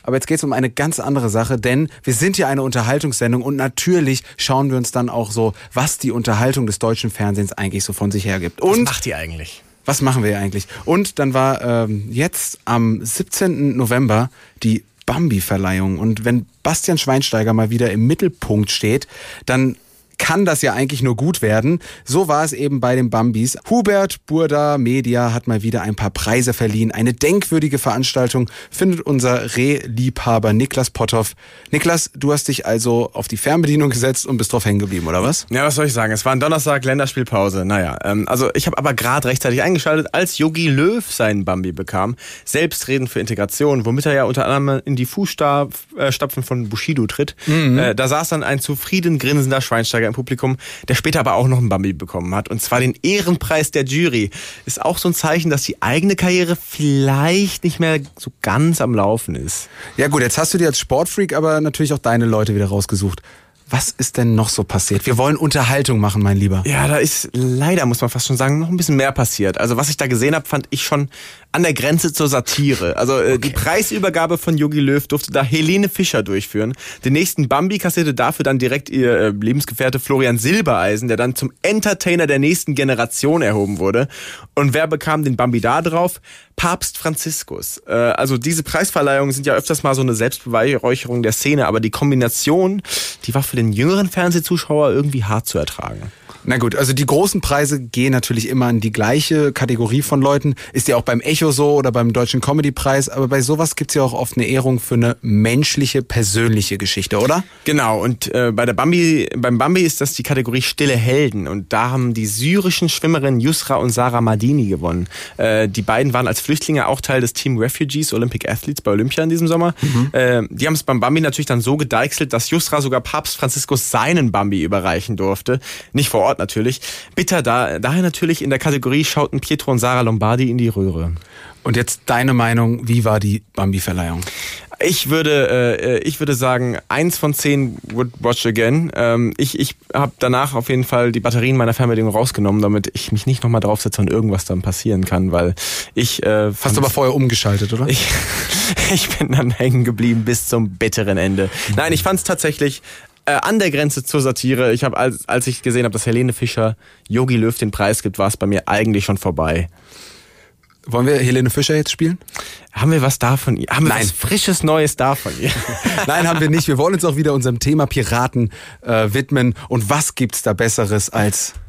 Aber jetzt geht es um eine ganz andere Sache, denn wir sind ja eine Unterhaltungssendung und natürlich schauen wir uns dann auch so, was die Unterhaltung des deutschen Fernsehens eigentlich so von sich hergibt. Und was macht die eigentlich? Was machen wir eigentlich? Und dann war jetzt am 17. November die Bambi-Verleihung. Und wenn Bastian Schweinsteiger mal wieder im Mittelpunkt steht, dann kann das ja eigentlich nur gut werden. So war es eben bei den Bambis. Hubert Burda Media hat mal wieder ein paar Preise verliehen. Eine denkwürdige Veranstaltung findet unser Rehliebhaber Niklas Potthoff. Niklas, du hast dich also auf die Fernbedienung gesetzt und bist drauf hängen geblieben, oder was? Ja, was soll ich sagen? Es war ein Donnerstag, Länderspielpause. Naja, also ich habe aber gerade rechtzeitig eingeschaltet, als Jogi Löw seinen Bambi bekam. Selbstredend für Integration, womit er ja unter anderem in die Fußstapfen von Bushido tritt. Da saß dann ein zufrieden grinsender Schweinsteiger im Publikum, der später aber auch noch einen Bambi bekommen hat. Und zwar den Ehrenpreis der Jury. Ist auch so ein Zeichen, dass die eigene Karriere vielleicht nicht mehr so ganz am Laufen ist. Ja gut, jetzt hast du dir als Sportfreak aber natürlich auch deine Leute wieder rausgesucht. Was ist denn noch so passiert? Wir wollen Unterhaltung machen, mein Lieber. Ja, da ist leider, muss man fast schon sagen, noch ein bisschen mehr passiert. Also was ich da gesehen habe, fand ich schon an der Grenze zur Satire. Also die Preisübergabe von Jogi Löw durfte da Helene Fischer durchführen. Den nächsten Bambi kassierte dafür dann direkt ihr Lebensgefährte Florian Silbereisen, der dann zum Entertainer der nächsten Generation erhoben wurde. Und wer bekam den Bambi da drauf? Papst Franziskus. Also diese Preisverleihungen sind ja öfters mal so eine Selbstbeweihräucherung der Szene, aber die Kombination, die war für den jüngeren Fernsehzuschauer irgendwie hart zu ertragen. Na gut, also die großen Preise gehen natürlich immer in die gleiche Kategorie von Leuten. Ist ja auch beim Echo so oder beim Deutschen Comedy-Preis. Aber bei sowas gibt's ja auch oft eine Ehrung für eine menschliche, persönliche Geschichte, oder? Genau, und beim Bambi ist das die Kategorie Stille Helden. Und da haben die syrischen Schwimmerinnen Yusra und Sarah Madini gewonnen. Die beiden waren als Flüchtlinge auch Teil des Team Refugees, Olympic Athletes bei Olympia in diesem Sommer. Die haben es beim Bambi natürlich dann so gedeichselt, dass Yusra sogar Papst Franziskus seinen Bambi überreichen durfte. Nicht vor Ort natürlich. Bitter daher natürlich in der Kategorie schauten Pietro und Sarah Lombardi in die Röhre. Und jetzt deine Meinung, wie war die Bambi-Verleihung? Ich würde sagen, 1 von 10 would watch again. Ich habe danach auf jeden Fall die Batterien meiner Fernbedienung rausgenommen, damit ich mich nicht nochmal draufsetze und irgendwas dann passieren kann, weil ich... Hast du aber vorher umgeschaltet, oder? Ich bin dann hängen geblieben bis zum bitteren Ende. Nein, ich fand es tatsächlich... an der Grenze zur Satire. Ich habe, als ich gesehen habe, dass Helene Fischer Jogi Löw den Preis gibt, war es bei mir eigentlich schon vorbei. Wollen wir Helene Fischer jetzt spielen? Haben wir was davon? Haben wir was Frisches, Neues davon? Nein, haben wir nicht. Wir wollen uns auch wieder unserem Thema Piraten widmen. Und was gibt's da Besseres als